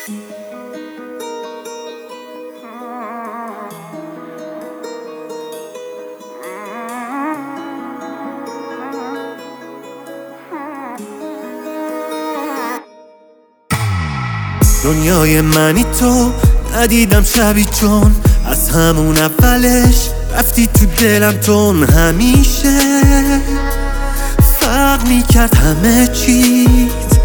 دنیای منی تو ندیدم شبی چون از همون اولش رفتی تو دلم تون همیشه فرق میکرد همه چیت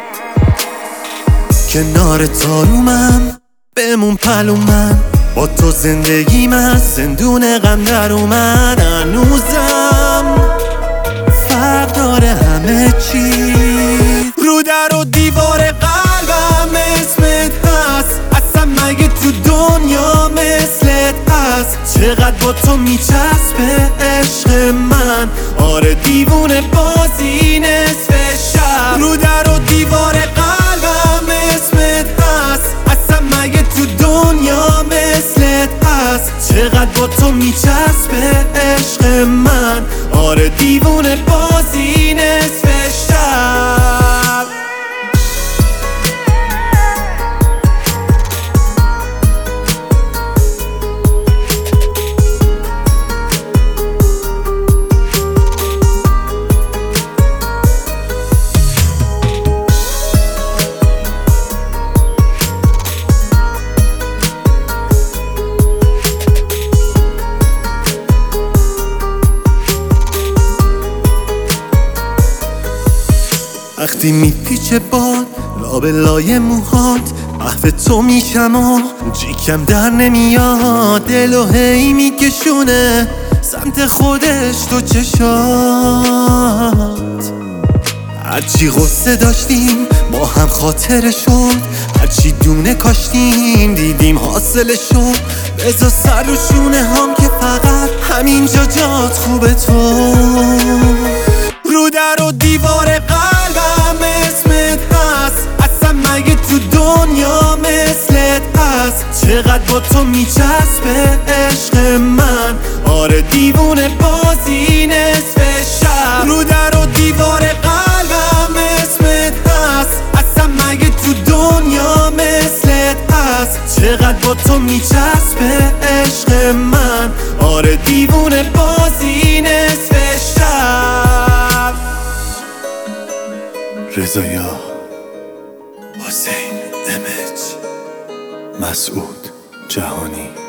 کنار تارومم بمون پلومن با تو زندگیم از زندون غم در اومد هنوزم فرق داره همه چی رو در و دیوار قلبم اسمت هست اصلا مگه تو دنیا مثلت هست چقدر با تو میچسبه عشق من آره دیوونه بازی نصف شب رو در و دیوار قلبم اسمت هست اصلا مگه تو دنیا مثلت هست چقدر با تو میچسبه عشق من آره دیوونه بازی نصف شب وقتی میپیچه باد لابلای موهات محو تو میشم و جیکم در نمیاد دلو هی میکشونه سمت خودش تو چشات هرچی غصه داشتیم با هم خاطره شد هرچی دونه کاشتیم دیدیم حاصله شد بذار سر و شونه هم که فقط همینجا جات خوبه تو رو در و دیوار قلبم اسمت هست اصلا مگه تو دنیا مثلت هست چقدر با تو میچسبه عشق من آره دیوونه بازی نصف شب رو در و دیوار قلبم اسمت هست اصلا مگه تو دنیا مثلت هست چقدر با تو میچسبه عشق من آره دیوونه بازی نصف شب رضایا حسین امج مسعود جهانی